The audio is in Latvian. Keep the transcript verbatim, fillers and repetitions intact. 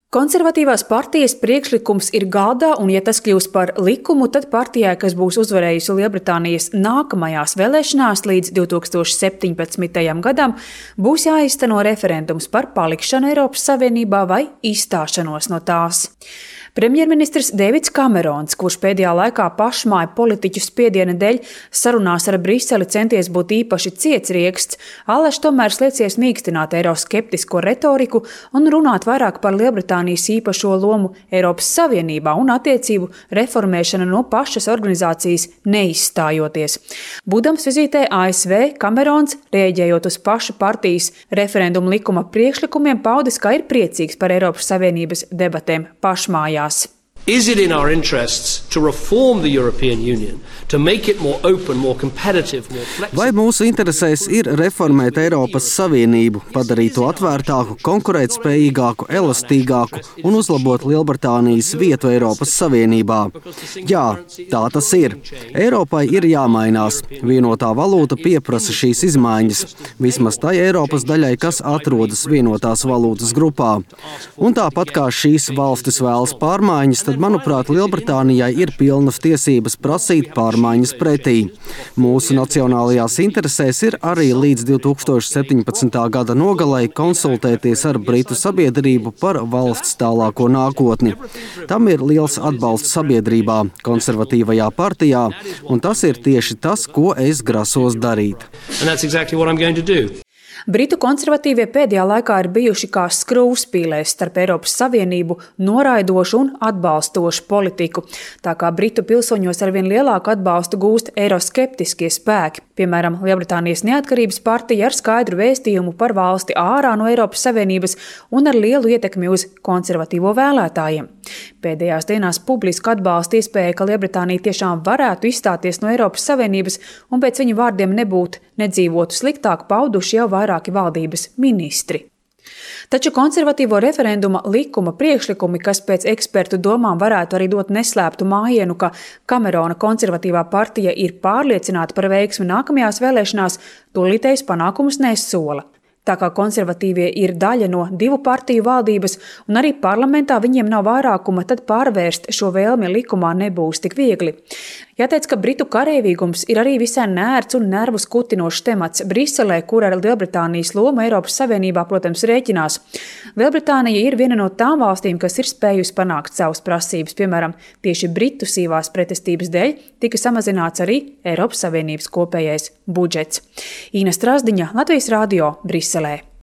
Konservatīvās partijas priekšlikums ir galdā, un ja tas kļūs par likumu, tad partijai, kas būs uzvarējusi Lielbritānijas nākamajās vēlēšanās līdz divi tūkstoši septiņpadsmitajam gadam, būs jāizteno referendums par palikšanu Eiropas Savienībā vai izstāšanos no tās. Premjerministrs Deivids Kamerons, kurš pēdējā laikā pašmāju politiķu spiediena dēļ sarunās ar Briseli centies būt īpaši cietsrieksts, allaž tomēr sliecies mīkstināt eiroskeptisko retoriku un runāt vairāk par Lielbritānijas īpašo lomu Eiropas Savienībā un attiecību reformēšanu no pašas organizācijas neizstājoties. Būdams vizītē A S V, Kamerons, rēģējot uz pašu partijas referendumu likuma priekšlikumiem, paudis, ka ir priecīgs par Eiropas Savienības debatēm pašmājās. Is it in our interests to reform the European Union, to make it more open, more competitive, more flexible? Vai mūsu interesēs ir reformēt Eiropas Savienību, padarīt to atvērtāku, konkurētspējīgāku, elastīgāku un uzlabot Lielbritānijas vietu Eiropas Savienībā? Jā, tā tas ir. Eiropai ir jāmainās. Vienotā valūta pieprasa šīs izmaiņas, vismaz tai Eiropas daļai, kas atrodas vienotās valūtas grupā. Un tāpat kā šīs valstis vēlas pārmaiņas, tad, manuprāt, Lielbritānijai ir pilnas tiesības prasīt pārmaiņas pretī. Mūsu nacionālajās interesēs ir arī līdz divi tūkstoši septiņpadsmitā gada nogalei konsultēties ar Britu sabiedrību par valsts tālāko nākotni. Tam ir liels atbalsts sabiedrībā, konservatīvajā partijā, un tas ir tieši tas, ko es grasos darīt. Britu konservatīvie pēdējā laikā ir bijuši kā skrūvspīlēs starp Eiropas Savienību noraidošu un atbalstošu politiku, tā kā Britu pilsoņos arvien lielāku atbalstu gūst eiroskeptiskie spēki, piemēram, Lielbritānijas neatkarības partija ar skaidru vēstījumu par valsti ārā no Eiropas Savienības un ar lielu ietekmi uz konservatīvo vēlētājiem. Pēdējās dienās publisku atbalstu iespēja, ka Lielbritānija tiešām varētu izstāties no Eiropas Savienības un pēc viņu vārdiem nebūtu nedzīvotu sliktāk, pauduši jau vairāki valdības ministri. Taču konservatīvo referenduma likuma priekšlikumi, kas pēc ekspertu domām varētu arī dot neslēptu mājienu, ka Kamerona konservatīvā partija ir pārliecināta par veiksmi nākamajās vēlēšanās, tūlītējus panākumus nesola. Tā kā konservatīvie ir daļa no divu partiju valdības un arī parlamentā viņiem nav vairākuma, tad pārvērst šo vēlmi likumā nebūs tik viegli. Jāteic, ka Britu kareivīgums ir arī visai nērts un nervus kutinošs temats Briselē, kur ar Lielbritānijas lomu Eiropas Savienībā, protams, rēķinās. Lielbritānija ir viena no tām valstīm, kas ir spējusi panākt savas prasības. Piemēram, tieši Britu sīvās pretestības dēļ tika samazināts arī Eiropas Savienības kopējais budžets. Īna Strazdiņa, Latvijas radio, Briselē.